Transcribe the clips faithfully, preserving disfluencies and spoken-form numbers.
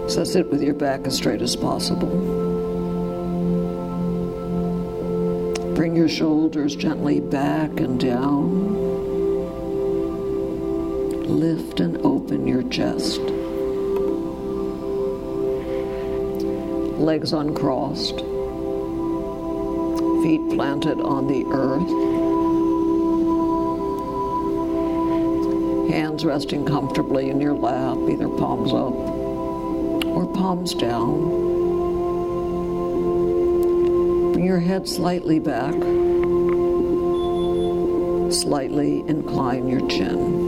So sit with your back as straight as possible. Bring your shoulders gently back and down. Lift and open your chest. Legs uncrossed. Feet planted on the earth. Hands resting comfortably in your lap, either palms up or palms down. Bring your head slightly back. Slightly incline your chin.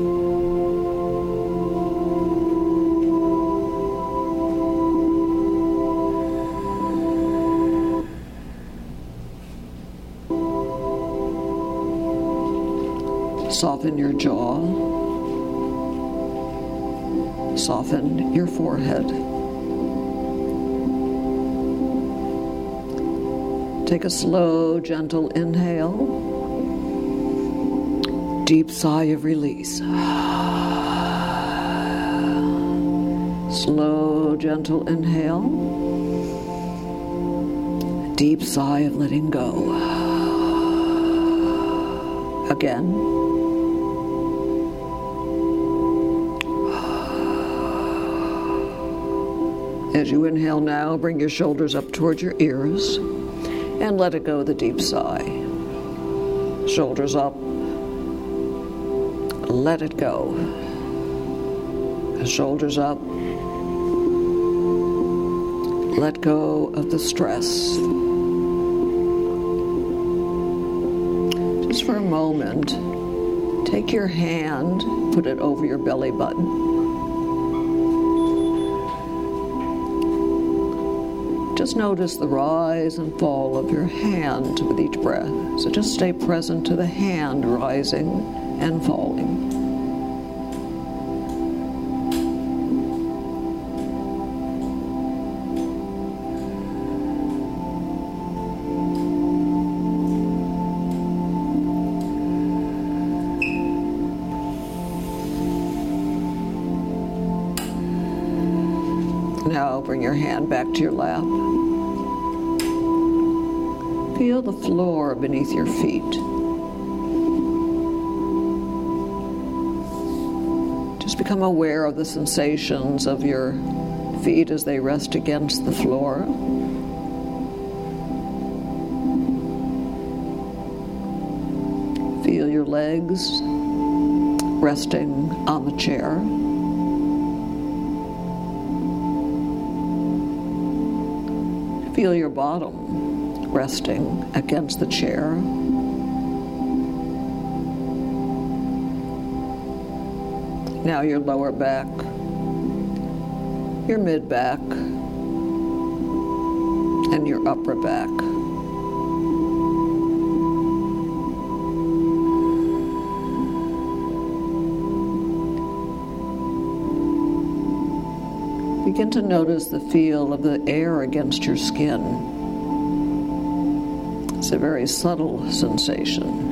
Soften your jaw. Soften your forehead. Take a slow, gentle inhale. Deep sigh of release. Slow, gentle inhale. Deep sigh of letting go. Again. As you inhale now, bring your shoulders up towards your ears and let it go, the deep sigh. Shoulders up. Let it go. Shoulders up. Let go of the stress. Just for a moment, take your hand, put it over your belly button. Just notice the rise and fall of your hand with each breath. So just stay present to the hand rising and falling. Now bring your hand back to your lap. Feel the floor beneath your feet. Just become aware of the sensations of your feet as they rest against the floor. Feel your legs resting on the chair. Feel your bottom resting against the chair. Now your lower back, your mid back, and your upper back. Begin to notice the feel of the air against your skin. It's a very subtle sensation.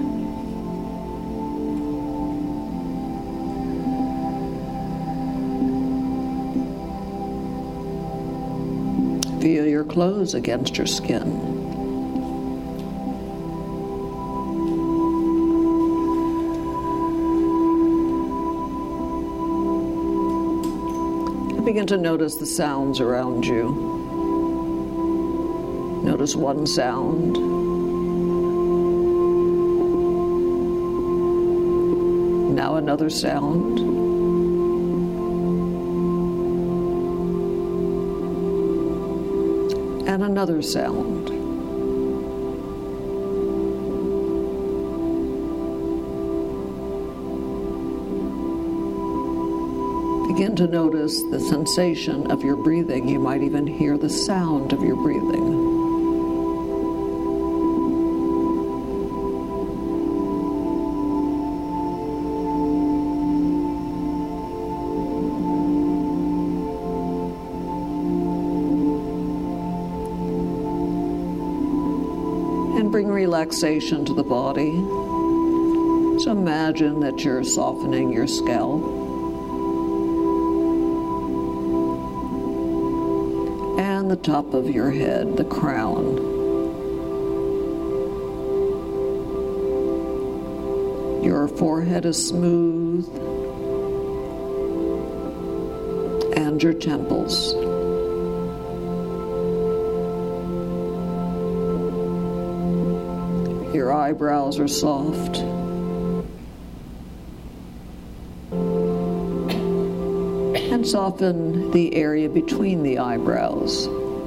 Feel your clothes against your skin. Begin to notice the sounds around you. Notice one sound. Now another sound. And another sound. Begin to notice the sensation of your breathing. You might even hear the sound of your breathing. And bring relaxation to the body. So imagine that you're softening your scalp. and the top of your head, the crown. Your forehead is smooth, and your temples. Your eyebrows are soft. And soften the area between the eyebrows.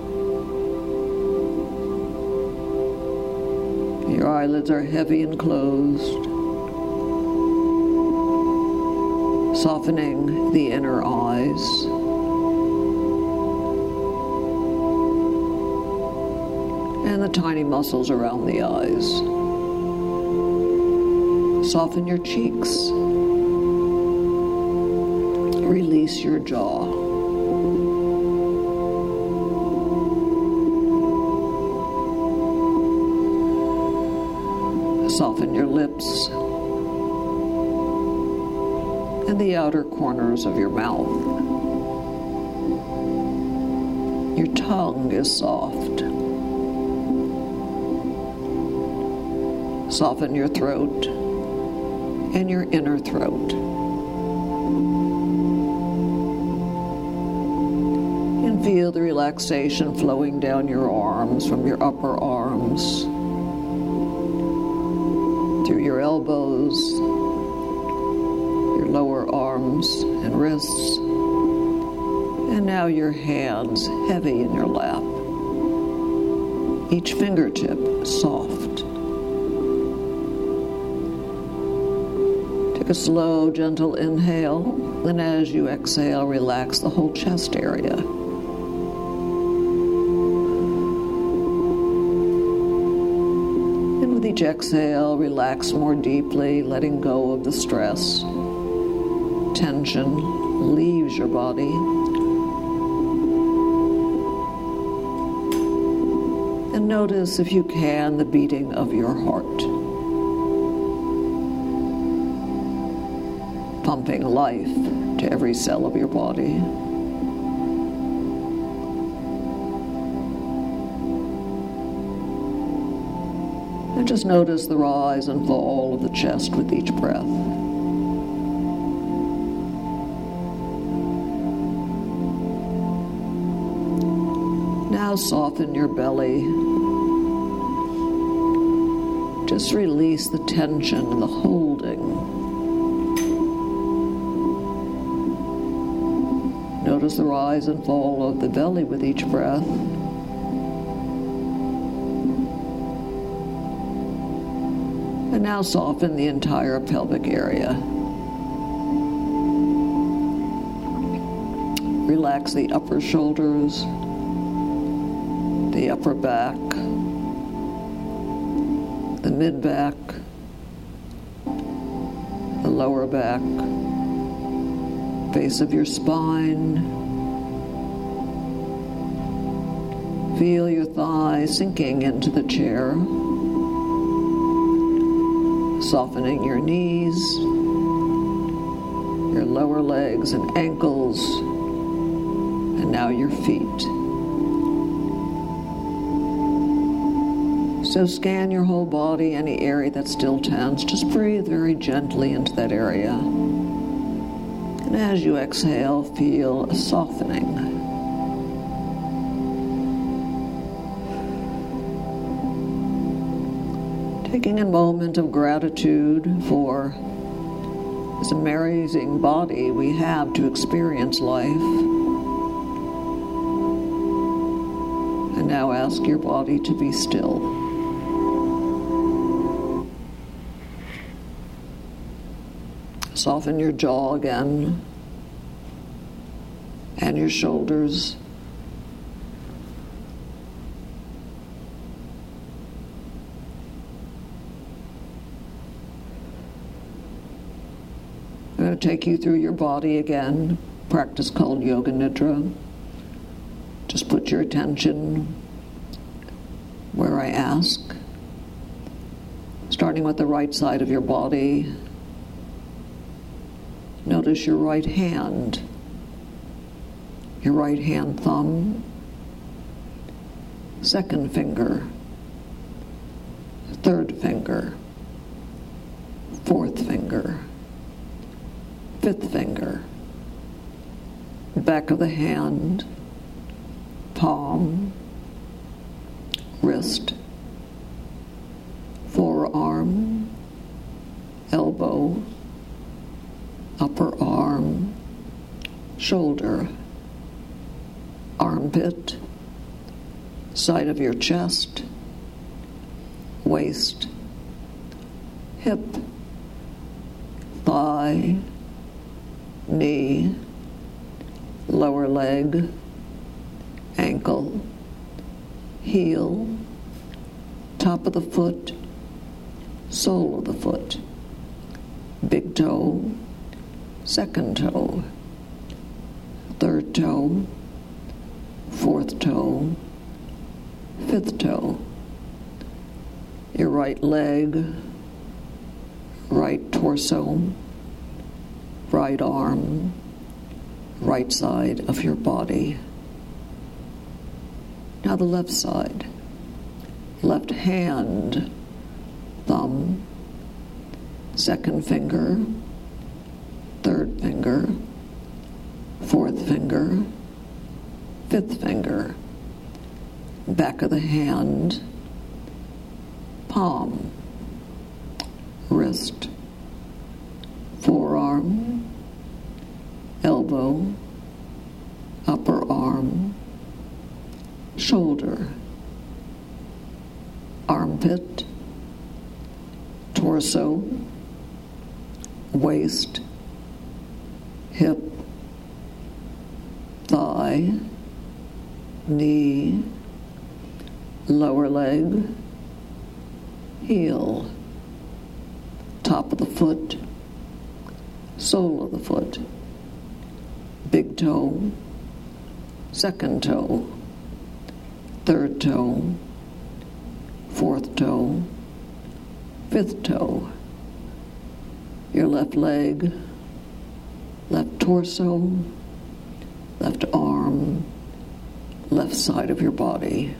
Your eyelids are heavy and closed, softening the inner eyes. And the tiny muscles around the eyes. Soften your cheeks. Release your jaw. Soften your lips and the outer corners of your mouth. Your tongue is soft. Soften your throat and your inner throat. And feel the relaxation flowing down your arms, from your upper arms, through your elbows, your lower arms and wrists, and now your hands heavy in your lap, each fingertip soft. Take a slow, gentle inhale, then as you exhale, relax the whole chest area. And with each exhale, relax more deeply, letting go of the stress. Tension leaves your body. And notice, if you can, the beating of your heart, pumping life to every cell of your body. And just notice the rise and fall of the chest with each breath. Now soften your belly. Just release the tension and the holding. Notice the rise and fall of the belly with each breath. And now soften the entire pelvic area. Relax the upper shoulders, the upper back, the mid-back, the lower back, base of your spine. Feel your thighs sinking into the chair, softening your knees, your lower legs and ankles, and now your feet. So scan your whole body, any area that's still tense. Just breathe very gently into that area. And as you exhale, feel a softening. Taking a moment of gratitude for this amazing body we have to experience life. And now ask your body to be still. Soften your jaw again, and your shoulders. I'm going to take you through your body again, practice called Yoga Nidra. Just put your attention where I ask, starting with the right side of your body. Notice your right hand, your right hand thumb, second finger, third finger, fourth finger, fifth finger, back of the hand, palm, wrist, forearm, elbow, upper arm, shoulder, armpit, side of your chest, waist, hip, thigh, knee, lower leg, ankle, heel, top of the foot, sole of the foot, big toe, second toe, third toe, fourth toe, fifth toe, your right leg, right torso, right arm, right side of your body. Now the left side, left hand, thumb, second finger, third finger, fourth finger, fifth finger, back of the hand, palm, wrist, forearm, elbow, upper arm, shoulder, armpit, torso, waist, hip, thigh, knee, lower leg, heel, top of the foot, sole of the foot, big toe, second toe, third toe, fourth toe, fifth toe, your left leg, left torso, left arm, left side of your body.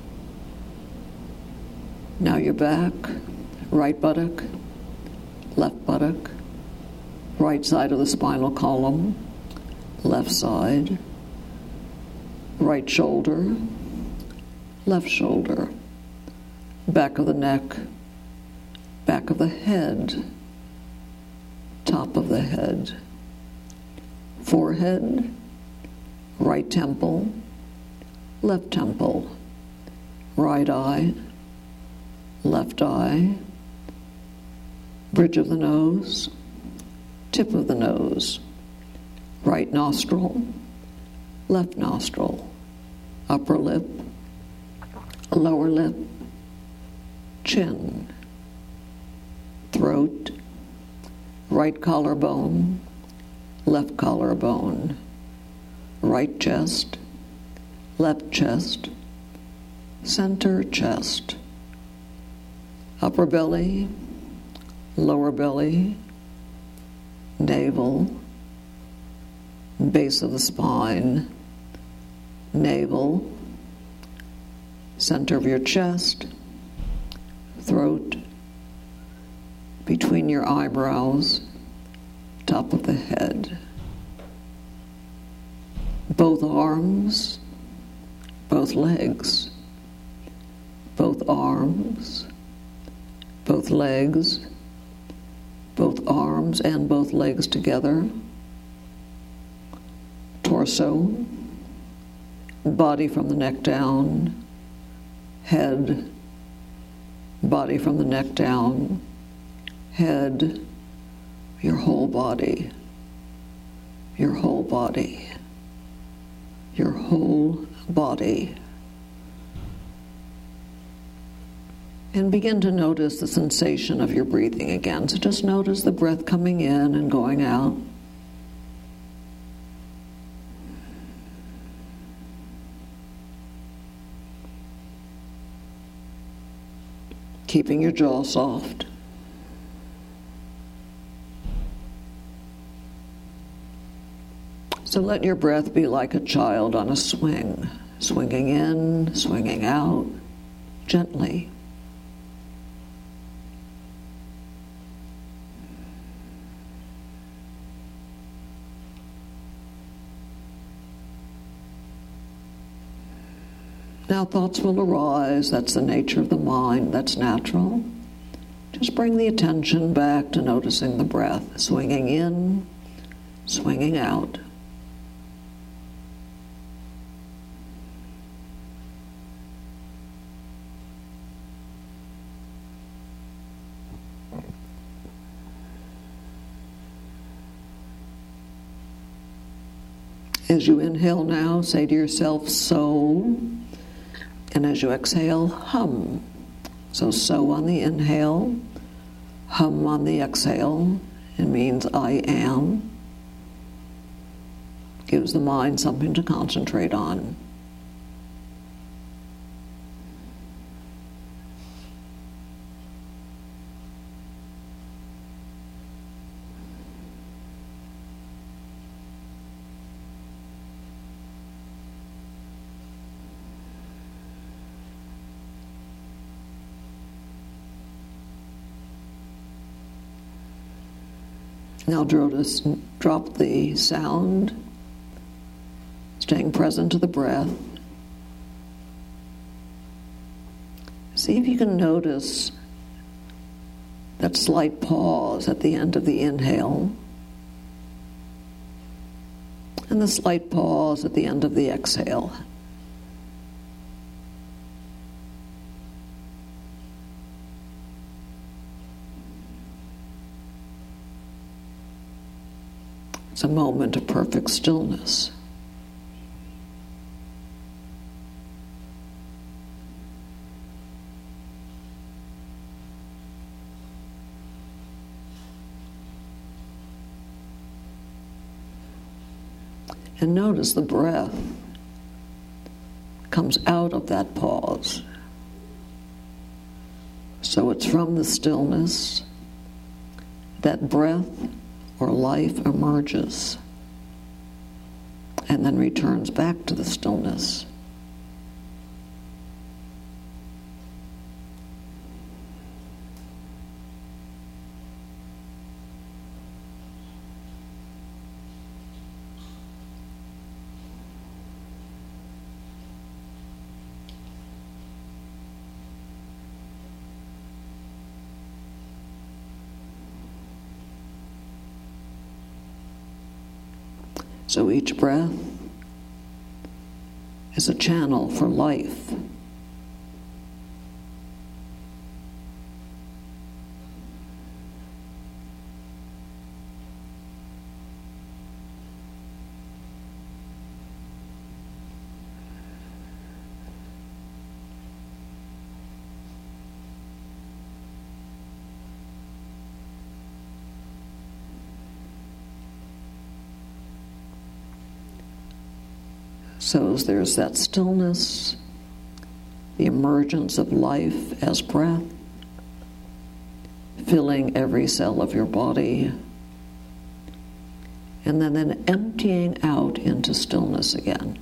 Now your back, right buttock, left buttock, right side of the spinal column, left side, right shoulder, left shoulder, back of the neck, back of the head, top of the head, forehead, right temple, left temple, right eye, left eye, bridge of the nose, tip of the nose, right nostril, left nostril, upper lip, lower lip, chin, throat, right collarbone, left collarbone, right chest, left chest, center chest, upper belly, lower belly, navel, base of the spine, navel, center of your chest, throat, between your eyebrows, top of the head. Both arms, both legs, both arms, both legs, both arms and both legs together, torso, body from the neck down, head, body from the neck down, head, your whole body, your whole body, your whole body. And begin to notice the sensation of your breathing again. So just notice the breath coming in and going out. Keeping your jaw soft. So let your breath be like a child on a swing, swinging in, swinging out, gently. Now thoughts will arise. That's the nature of the mind. That's natural. Just bring the attention back to noticing the breath, swinging in, swinging out. As you inhale now, say to yourself, so. And as you exhale, hum. So, so on the inhale, hum on the exhale. It means I am. Gives the mind something to concentrate on. Now drop the sound, staying present to the breath. See if you can notice that slight pause at the end of the inhale and the slight pause at the end of the exhale. It's a moment of perfect stillness. And notice the breath comes out of that pause. So it's from the stillness that breath or life emerges and then returns back to the stillness. So each breath is a channel for life. So there's that stillness, the emergence of life as breath, filling every cell of your body, and then, then emptying out into stillness again.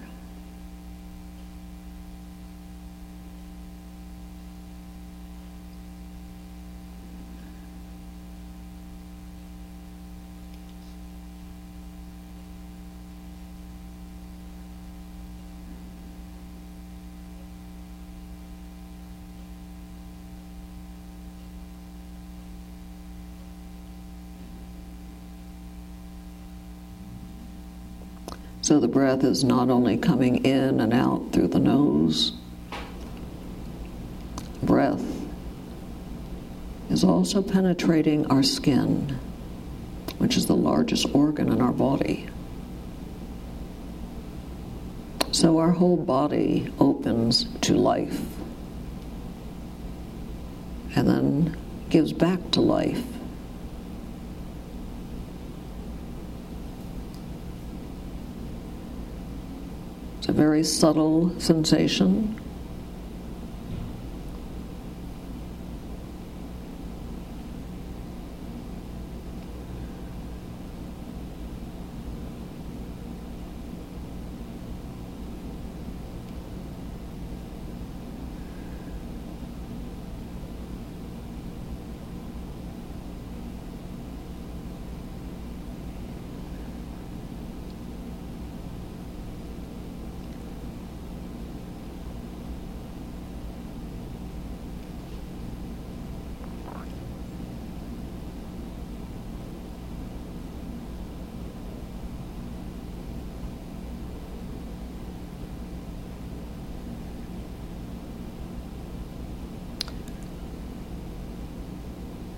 So the breath is not only coming in and out through the nose, breath is also penetrating our skin, which is the largest organ in our body. So our whole body opens to life and then gives back to life. It's a very subtle sensation.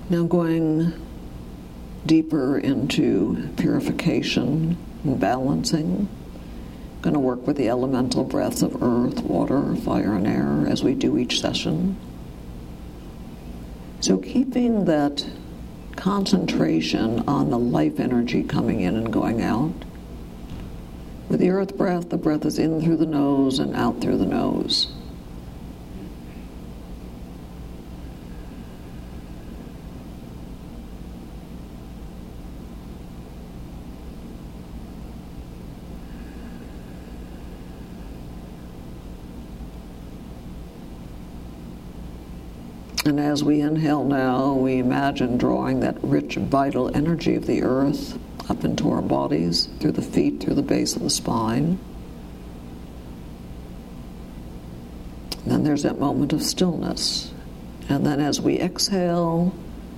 Now going deeper into purification and balancing. Going to work with the elemental breaths of earth, water, fire, and air as we do each session. So keeping that concentration on the life energy coming in and going out. With the earth breath, the breath is in through the nose and out through the nose. And as we inhale now, we imagine drawing that rich, vital energy of the earth up into our bodies, through the feet, through the base of the spine. And then there's that moment of stillness. And then as we exhale,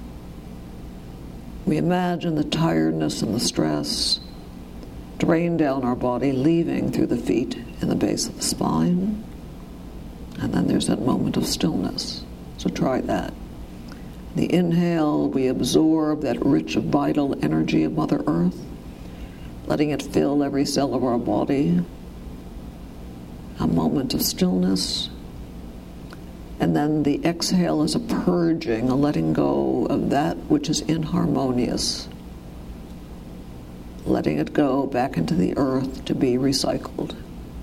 we imagine the tiredness and the stress drain down our body, leaving through the feet and the base of the spine. And then there's that moment of stillness. So try that. The inhale, we absorb that rich, vital energy of Mother Earth, letting it fill every cell of our body. A moment of stillness. And then the exhale is a purging, a letting go of that which is inharmonious. Letting it go back into the earth to be recycled.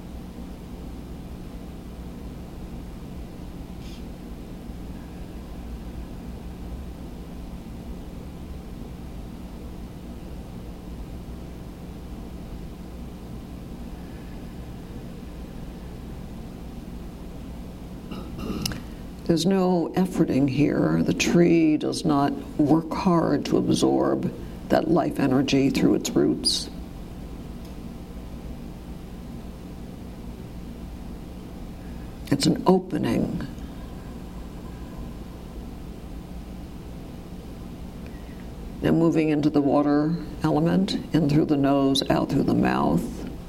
There's no efforting here. The tree does not work hard to absorb that life energy through its roots. It's an opening. Now moving into the water element, in through the nose, out through the mouth.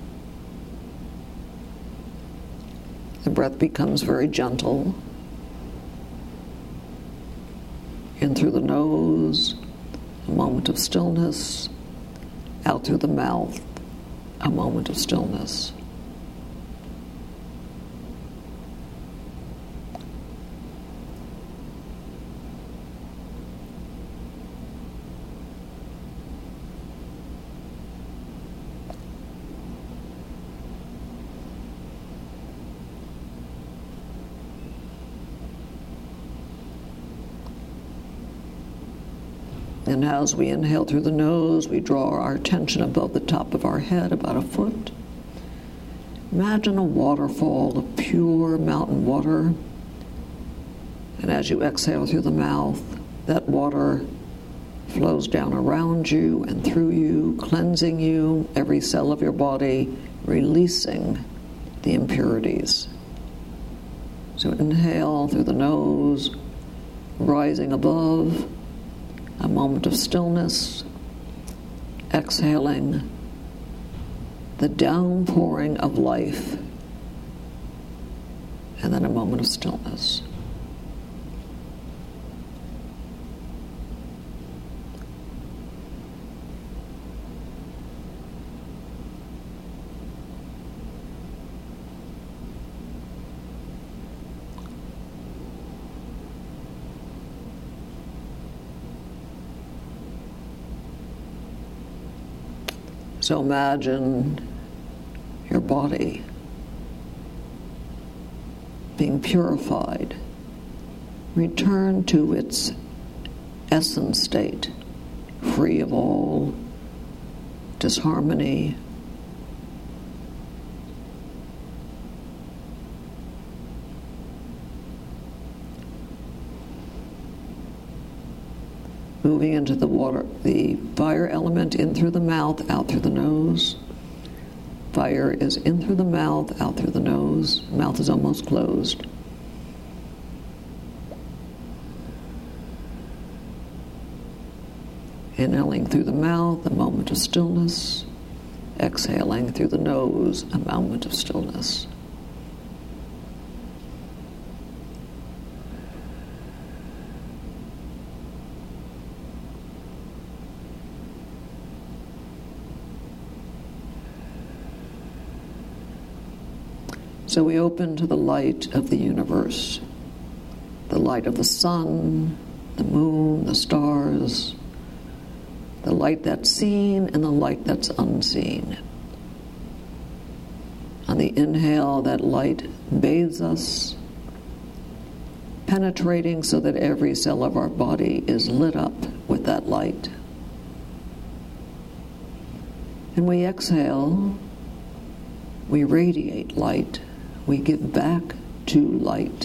The breath becomes very gentle. In through the nose, a moment of stillness. Out through the mouth, a moment of stillness. And as we inhale through the nose, we draw our attention above the top of our head, about a foot. Imagine a waterfall of pure mountain water. And as you exhale through the mouth, that water flows down around you and through you, cleansing you, every cell of your body, releasing the impurities. So inhale through the nose, rising above. A moment of stillness, exhaling the downpouring of life, and then a moment of stillness. So imagine your body being purified, return to its essence state, free of all disharmony, moving into the water, the fire element in through the mouth, out through the nose. Fire is in through the mouth, out through the nose. Mouth is almost closed. Inhaling through the mouth, a moment of stillness. Exhaling through the nose, a moment of stillness. So we open to the light of the universe, the light of the sun, the moon, the stars, the light that's seen and the light that's unseen. On the inhale, that light bathes us, penetrating so that every cell of our body is lit up with that light. And we exhale, we radiate light, we give back to light.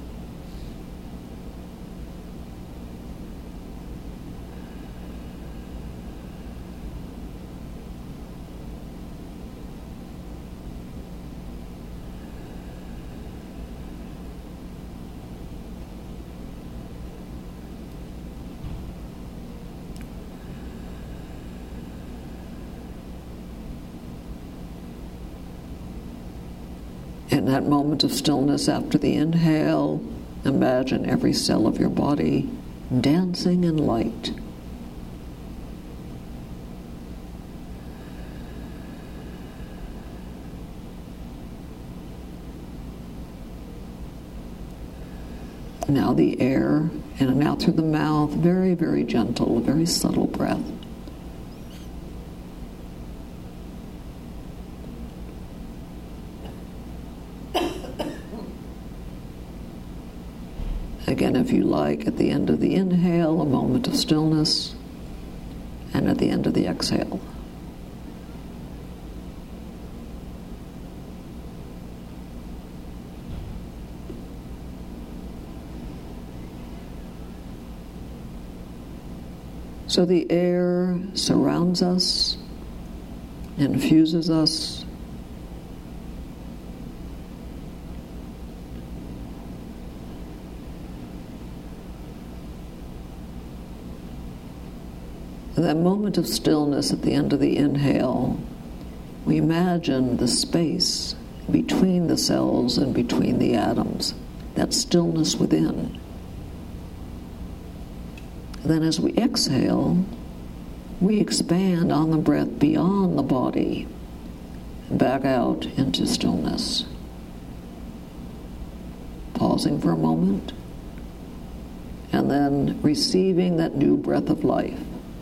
In that moment of stillness after the inhale, imagine every cell of your body dancing in light. Now the air, in and out through the mouth, very, very gentle, very subtle breath. Again, if you like, at the end of the inhale, a moment of stillness, and at the end of the exhale. So the air surrounds us, infuses us, in that moment of stillness at the end of the inhale, we imagine the space between the cells and between the atoms, that stillness within. Then as we exhale, we expand on the breath beyond the body, back out into stillness. Pausing for a moment, and then receiving that new breath of life.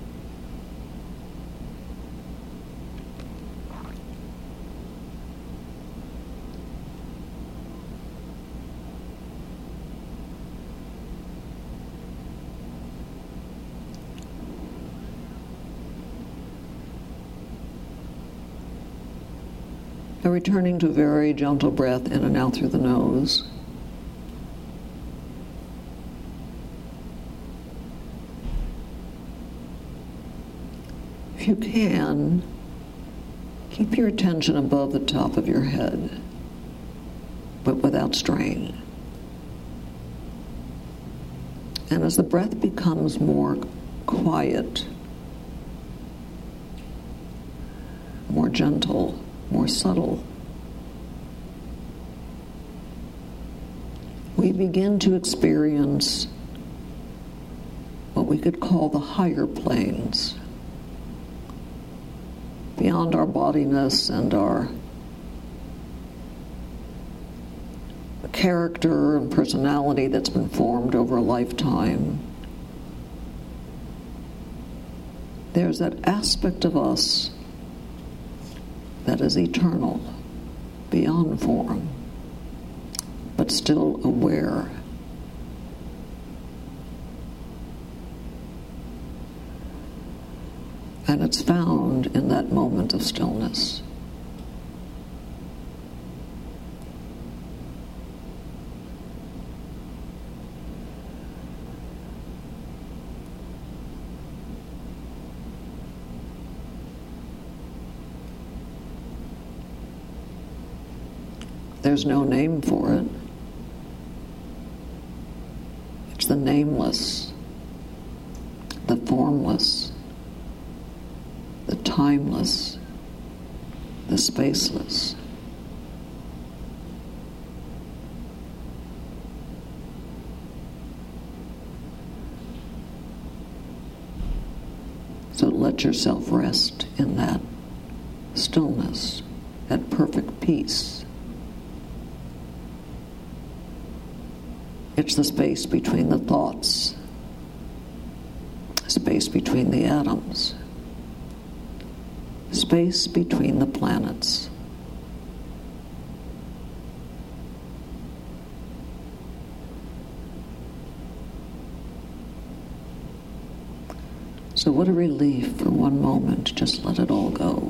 And returning to a very gentle breath in and out through the nose. If you can, keep your attention above the top of your head, but without strain. And as the breath becomes more quiet, more gentle, more subtle, we begin to experience what we could call the higher planes, beyond our bodiness and our character and personality that's been formed over a lifetime. There's that aspect of us that is eternal, beyond form, but still aware. And it's found in that moment of stillness. There's no name for it. It's the nameless, the formless, the timeless, the spaceless. So let yourself rest in that stillness, that perfect peace. It's the space between the thoughts, space between the atoms, space between the planets. So what a relief for one moment to just let it all go.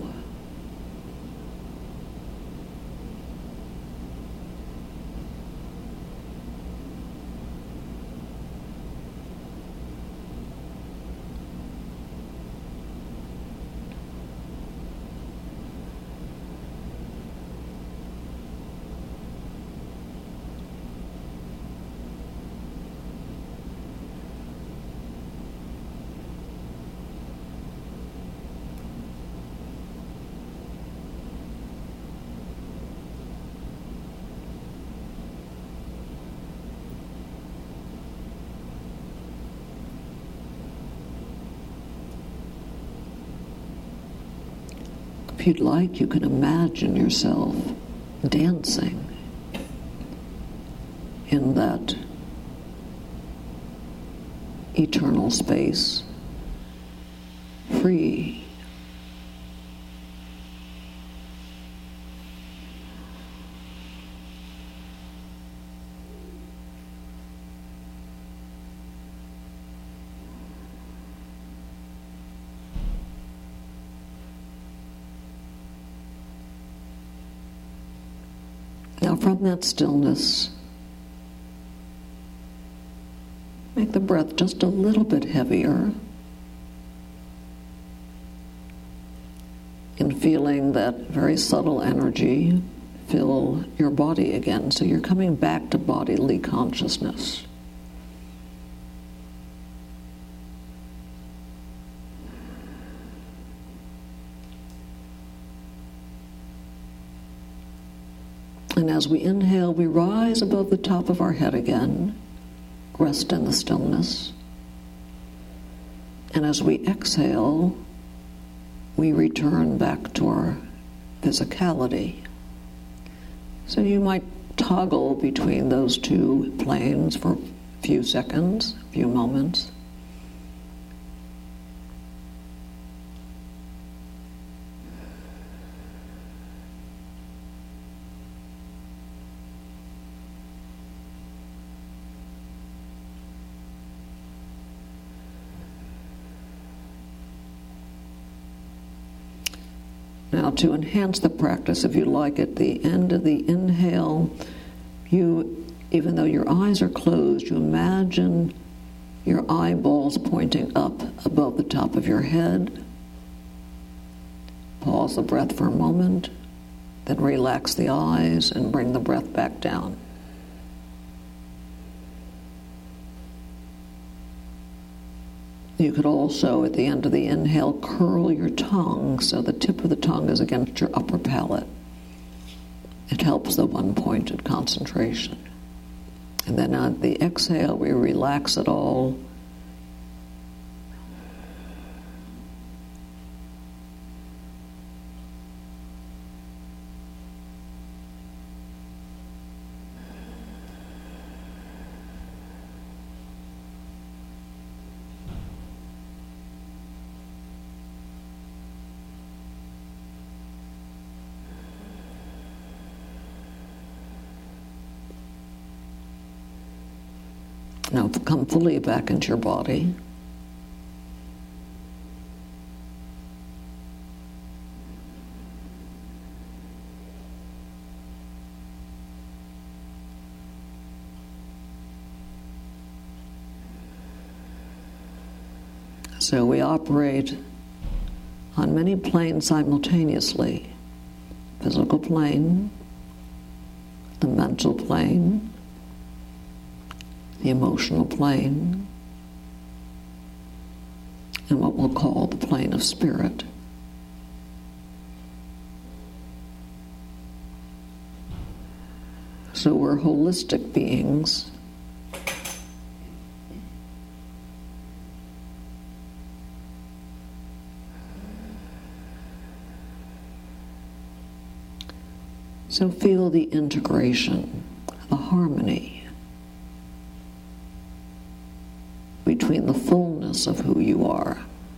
If you'd like, you can imagine yourself dancing in that eternal space, free. Now from that stillness, make the breath just a little bit heavier, and feeling that very subtle energy fill your body again. So you're coming back to bodily consciousness. And as we inhale, we rise above the top of our head again, rest in the stillness. And as we exhale, we return back to our physicality. So you might toggle between those two planes for a few seconds, a few moments. Now, to enhance the practice, if you like, at the end of the inhale, you, even though your eyes are closed, you imagine your eyeballs pointing up above the top of your head. Pause the breath for a moment, then relax the eyes and bring the breath back down. You could also, at the end of the inhale, curl your tongue so the tip of the tongue is against your upper palate. It helps the one-pointed concentration. And then on the exhale, we relax it all. Now come fully back into your body. So we operate on many planes simultaneously. Physical plane, the mental plane, the emotional plane, and what we'll call the plane of spirit. So we're holistic beings. So feel the integration, the harmony fullness of who you are.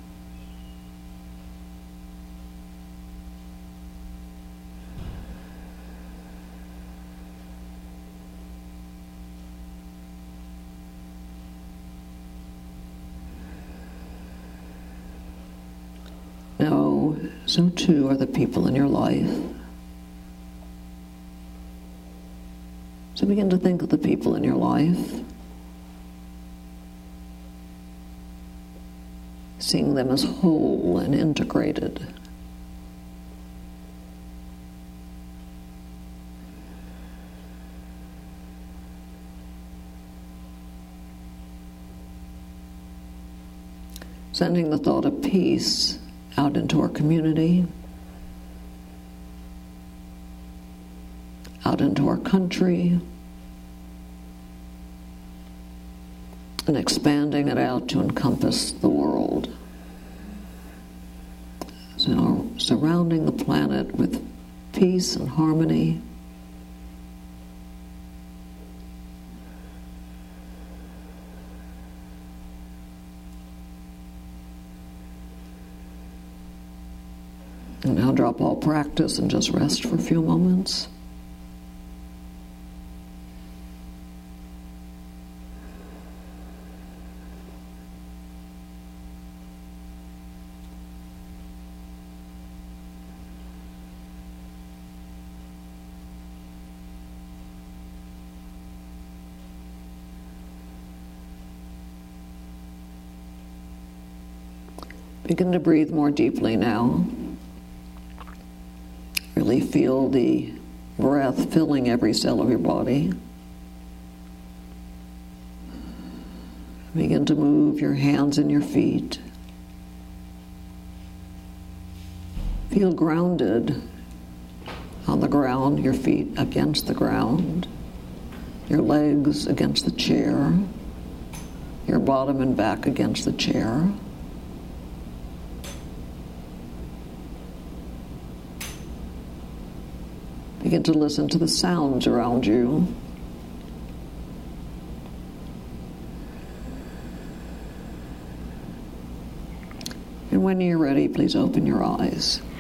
Now, so too are the people in your life. So begin to think of the people in your life, seeing them as whole and integrated. Sending the thought of peace out into our community, out into our country, and expanding it out to encompass the world. So surrounding the planet with peace and harmony. And now drop all practice and just rest for a few moments. Begin to breathe more deeply now. Really feel the breath filling every cell of your body. Begin to move your hands and your feet. Feel grounded on the ground, your feet against the ground, your legs against the chair, your bottom and back against the chair. Begin to listen to the sounds around you. And when you're ready, please open your eyes.